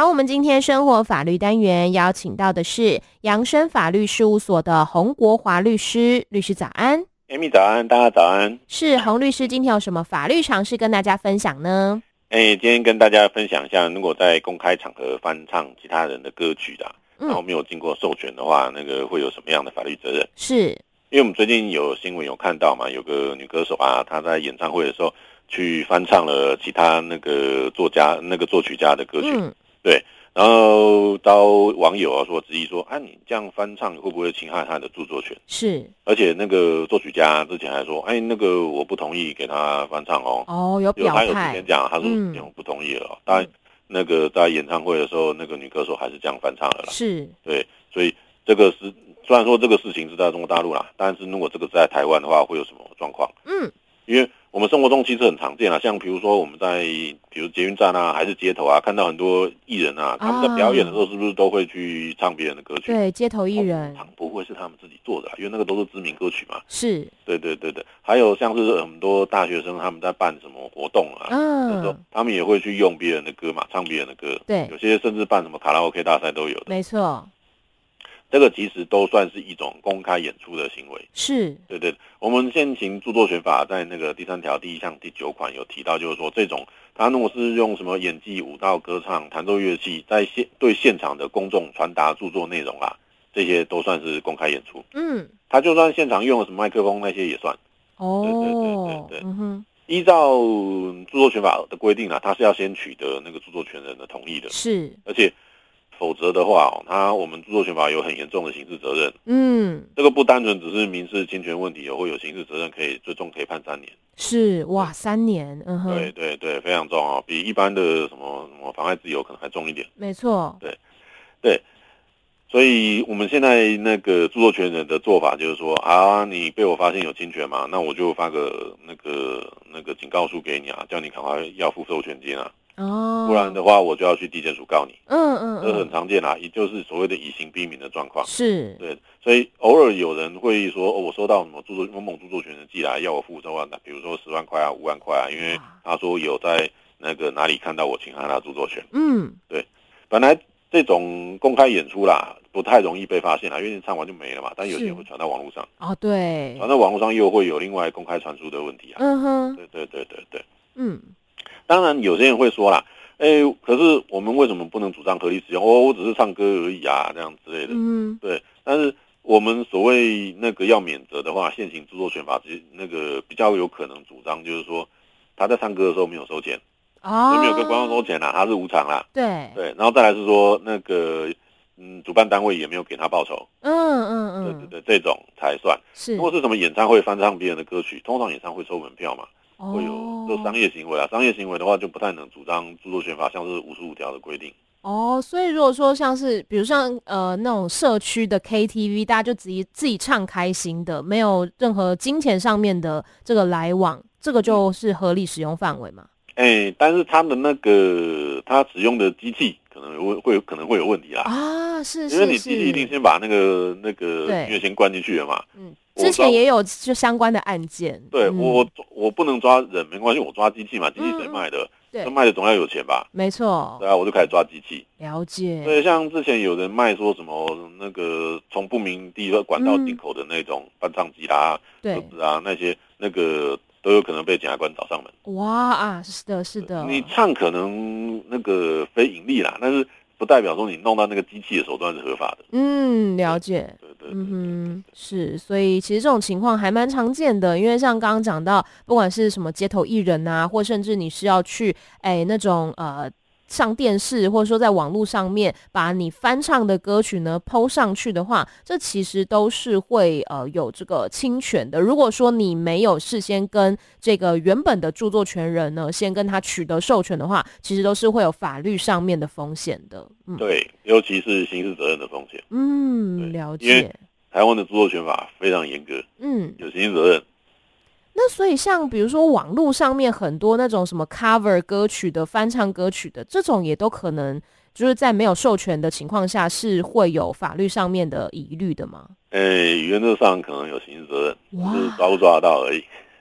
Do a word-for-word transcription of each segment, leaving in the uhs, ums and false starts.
好，我们今天生活法律单元邀请到的是扬生法律事务所的洪国华律师，律师早安。 Amy 早安，大家早安。是洪律师，今天有什么法律常识跟大家分享呢？ 哎，今天跟大家分享一下，如果在公开场合翻唱其他人的歌曲啊，嗯、然后没有经过授权的话，那个会有什么样的法律责任？ 是因为我们最近有新闻有看到嘛，有个女歌手啊，她在演唱会的时候去翻唱了其他那个作家、那个作曲家的歌曲，嗯、对。然后遭网友啊说质疑说，啊，你这样翻唱会不会侵害他的著作权？ 是， 而且那个作曲家之前还说，哎，那个我不同意给他翻唱哦。 哦，有表态。 他有之前讲，他说已经不同意了、哦。当、嗯、然，那个在演唱会的时候，那个女歌手还是这样翻唱了啦。 是， 对，所以这个是虽然说这个事情是在中国大陆啦，但是如果这个在台湾的话，会有什么状况？嗯，因为我们生活中其实很常见啦，像比如说我们在比如捷运站啊，还是街头啊，看到很多艺人啊，他们在表演的时候是不是都会去唱别人的歌曲？ 对，街头艺人不会是他们自己做的啦，因为那个都是知名歌曲嘛。 是， 对对对对。还有像是很多大学生他们在办什么活动啊，嗯，有时候他们也会去用别人的歌嘛，唱别人的歌。 对， 有些甚至办什么卡拉 OK 大赛都有的。 没错。 这个其实都算是一种公开演出的行为， 是， 对对。我们现行著作权法在那个第三条第一项第九款有提到，就是说这种他如果是用什么演技、舞蹈、歌唱、弹奏乐器，在现对现场的公众传达著作内容啊，这些都算是公开演出。嗯，他就算现场用了什么麦克风那些也算。 哦， 对对对对对。嗯哼。依照著作权法的规定啊，他是要先取得那个著作权人的同意的。 是， 而且。否则的话，他我们著作权法有很严重的刑事责任。 嗯， 这个不单纯只是民事侵权问题，有会有刑事责任，可以最终可以判三年。 是哇，三年，嗯哼， 对对对，非常重哦，比一般的什么什么妨碍自由可能还重一点。 没错， 对对，所以我们现在那个著作权人的做法就是说啊，你被我发现有侵权嘛，那我就发个那个那个警告书给你啊，叫你赶快要付授权金啊。哦，不然的话，我就要去地检署告你。嗯嗯，这很常见啦，也就是所谓的以刑逼民的状况。 是， 对，所以偶尔有人会说，哦，我收到什么著作某某著作权人寄来要我付这万的，比如说十万块啊、五万块啊，因为他说有在那个哪里看到我侵害他著作权。嗯，对，本来这种公开演出啦，不太容易被发现啦，因为你唱完就没了嘛。但有些会传到网络上。 哦，对， 传到网络上又会有另外公开传输的问题啊。嗯哼，对对对对对，嗯。当然，有些人会说啦，哎、欸，可是我们为什么不能主张合理使用？哦，我只是唱歌而已啊，这样之类的。嗯，对。但是我们所谓那个要免责的话，现行著作权法那个比较有可能主张，就是说他在唱歌的时候没有收钱，哦，没有跟观众收钱啦，他是无偿啦。 对对，然后再来是说那个嗯，主办单位也没有给他报酬。嗯嗯嗯，对对对，这种才算。是，如果是什么演唱会翻唱别人的歌曲，通常演唱会收门票嘛。会有就商业行为啊，商业行为的话就不太能主张著作权法像是五十五条的规定。 哦，所以如果说像是比如像呃那种社区的 K T V， 大家就自己自己唱开心的，没有任何金钱上面的这个来往，这个就是合理使用范围嘛？ 哎、欸，但是他的那个他使用的机器可能会会可能会有问题啦。 啊，是是是， 因为你机器一定先把那个那个音乐先关进去了嘛。嗯。 之前也有就相关的案件， 对、嗯、我我不能抓人没关系，我抓机器嘛，机器谁卖的？对，卖的总要有钱吧？ 没错， 对啊，我就开始抓机器。 了解。 对，像之前有人卖说什么那个从不明地管道进口的那种翻唱机啦、 对、 盒子啊那些，那个都有可能被检察官找上门。 哇啊，是的，是的。 你唱可能那个非盈利啦，但是不代表说你弄到那个机器的手段是合法的。 嗯，了解。 对对对， 嗯哼，是，所以其实这种情况还蛮常见的，因为像刚刚讲到，不管是什么街头艺人啊，或甚至你是要去哎那种呃上电视，或者说在网络上面把你翻唱的歌曲呢 po 上去的话，这其实都是会呃有这个侵权的。如果说你没有事先跟这个原本的著作权人呢，先跟他取得授权的话，其实都是会有法律上面的风险的。 嗯，对，尤其是刑事责任的风险。 嗯，了解。 因为台湾的著作权法非常严格，嗯，有刑事责任。 那所以像比如说网络上面很多那种什么 cover 歌曲的翻唱歌曲的这种也都可能就是在没有授权的情况下是会有法律上面的疑虑的吗？ 诶、欸，原则上可能有刑事责任，只是抓不抓得到而已。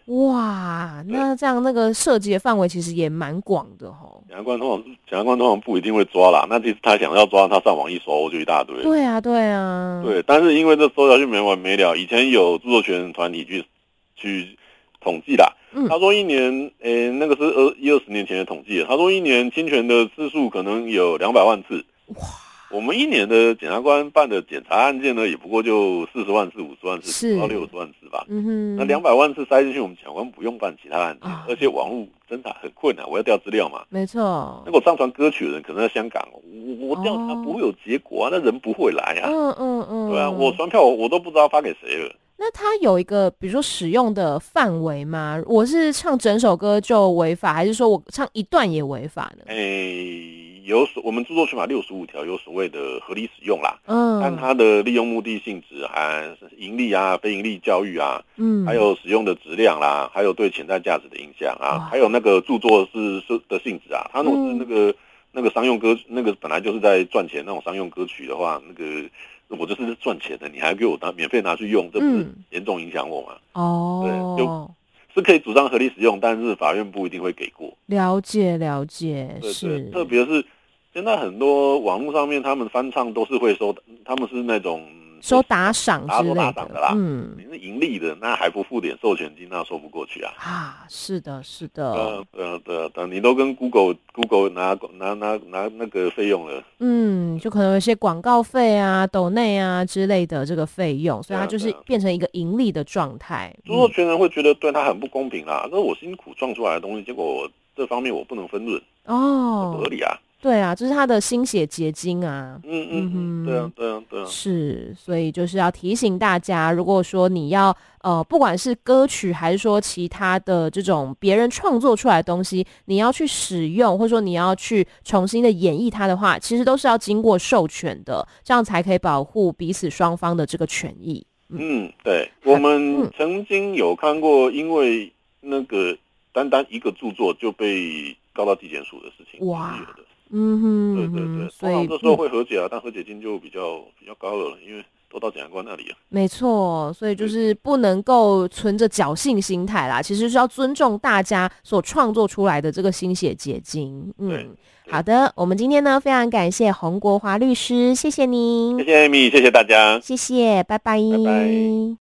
哇，那这样那个涉及的范围其实也蛮广的齁。 检察官通常检察官通常不一定会抓啦，那其实他想要抓，他上网一搜就一大堆。 对啊，对啊， 对，但是因为这搜下去没完没了，以前有著作权团体去去统计啦，嗯、他说一年，诶、欸，那个是二一二十年前的统计，他说一年侵权的次数可能有两百万次。哇！我们一年的检察官办的检察案件呢，也不过就四十万次、五十万次到六十万次吧。嗯哼，那两百万次塞进去，我们检察官不用办其他案件，哦、而且网络侦查很困难，我要调资料嘛。 没错。 那个我上传歌曲的人可能在香港，我我调查不会有结果啊，那人不会来啊。嗯嗯嗯。对啊，我传票我我都不知道发给谁了。 那他有一个比如说使用的范围吗？我是唱整首歌就违法，还是说我唱一段也违法呢？ 诶。有所我们著作权法六十五条有所谓的合理使用啦，嗯，但它的利用目的性质还盈利啊、非盈利教育啊，嗯，还有使用的质量啦，还有对潜在价值的影响啊，还有那个著作是是的性质啊，它如果是那个、嗯、那个商用歌，那个本来就是在赚钱那种商用歌曲的话，那个我就是赚钱的，你还给我拿免费拿去用，这不是严重影响我吗？哦，对，就是可以主张合理使用，但是法院不一定会给过。 了解了解， 对对，是特别是。现在很多网络上面，他们翻唱都是会收，他们是那种收打赏之类的， 打赏的啦。嗯，你是盈利的，那还不付点授权金，那说不过去啊。 啊，是的，是的。 呃呃对对，你都跟 Google Google 拿拿拿拿那个费用了。 嗯，就可能有一些广告费啊、抖内啊之类的这个费用，所以它就是变成一个盈利的状态。 著作权人会觉得对他很不公平啦，这是我辛苦创出来的东西，结果我这方面我不能分润，哦，不合理啊。 对啊，这是他的心血结晶啊。 嗯嗯嗯，对啊对啊对啊。 是，所以就是要提醒大家，如果说你要呃，不管是歌曲还是说其他的这种别人创作出来的东西，你要去使用，或者说你要去重新的演绎它的话，其实都是要经过授权的，这样才可以保护彼此双方的这个权益。 嗯，嗯对，我们曾经有看过，因为那个单单一个著作就被告到地检署的事情，哇。 嗯哼， 对对对，通常这时候会和解啊，嗯、但和解金就比较比较高了，因为都到检察官那里了。 没错，所以就是不能够存着侥幸心态啦，其实是要尊重大家所创作出来的这个心血结晶。嗯，好的，我们今天呢非常感谢洪国华律师，谢谢您， 谢谢 Amy， 谢谢大家， 谢谢，拜拜， 拜拜。